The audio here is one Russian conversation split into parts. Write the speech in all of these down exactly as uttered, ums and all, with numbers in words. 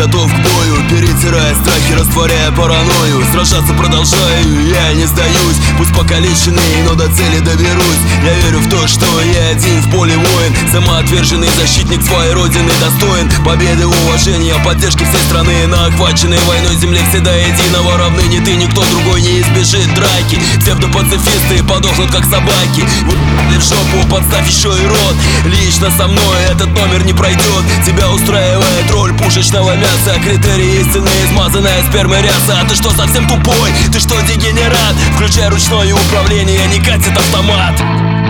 готов к бою, перетирая страхи, растворяя паранойю. Сражаться продолжаю, я не сдаюсь. Пусть покалеченный, но до цели доберусь. Я верю в то, что я один в поле воин, самоотверженный защитник своей родины, достоин победы, уважения, поддержки всей страны. На охваченной войной земле всегда единого равны. Ни ты, никто другой не избежит драки. Псевдопацифисты подохнут как собаки. Вот в жопу подставь еще и рот. Лично со мной этот номер не пройдет. Тебя устраивает роль пушечного мяса. Критерии истины, измазанная спермой ряса. А ты что, совсем тупой? Ты что, дегенерат? Включай ручное управление, не катит автомат.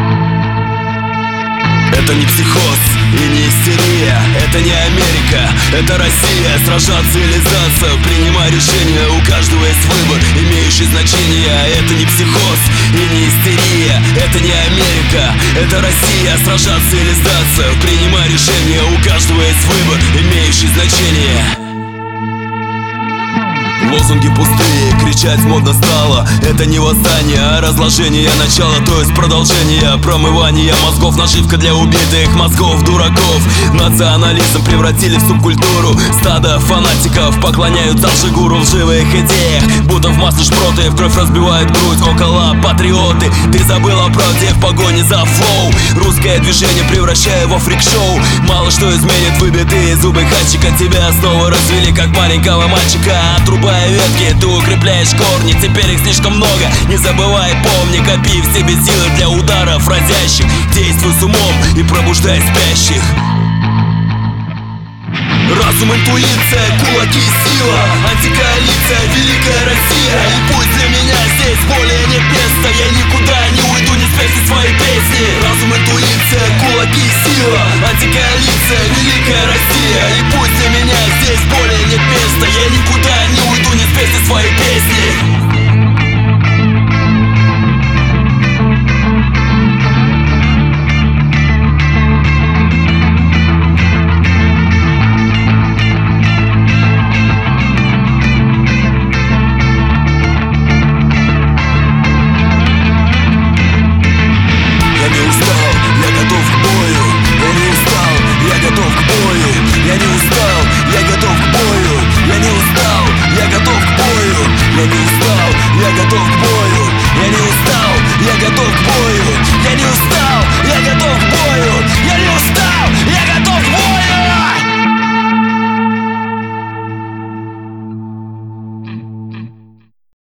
Это не психоз и не истерия, это не Америка, это Россия. Сражаться или сдаться, принимай решение, у каждого есть выбор, имеющий значение. Это не психоз и не истерия, это не Америка, это Россия. Сражаться или сдаться, принимай решение, у каждого есть выбор, имеющий значение. Лозунги пустые, кричать модно стало. Это не восстание, а разложение начала, то есть продолжение промывания мозгов. Наживка для убитых мозгов дураков. Национализм превратили в субкультуру. Стадо фанатиков поклоняются лжегуру в живых идеях, будто в масле шпроты в кровь разбивают грудь около патриоты. Ты забыл о правде в погоне за флоу. Русское движение превращая во фрик-шоу. Мало что изменит выбитые зубы хачика. Тебя снова развели как маленького мальчика. Отрубая ветки, ты укрепляешь корни. Теперь их слишком много, не забывай, помни. Копи в себе силы для ударов разящих. Действуй с умом и пробуждай спящих. Разум, интуиция, кулаки, сила. Антикоалиция, великая Россия. И пусть для меня здесь более нет места. Я никуда не уйду, не спевши свои песни. Разум, интуиция, кулаки, сила. Антикоалиция, великая Россия. И пусть для меня здесь более нет места. Я никуда не уйду, не спевши свои песни. Я не устал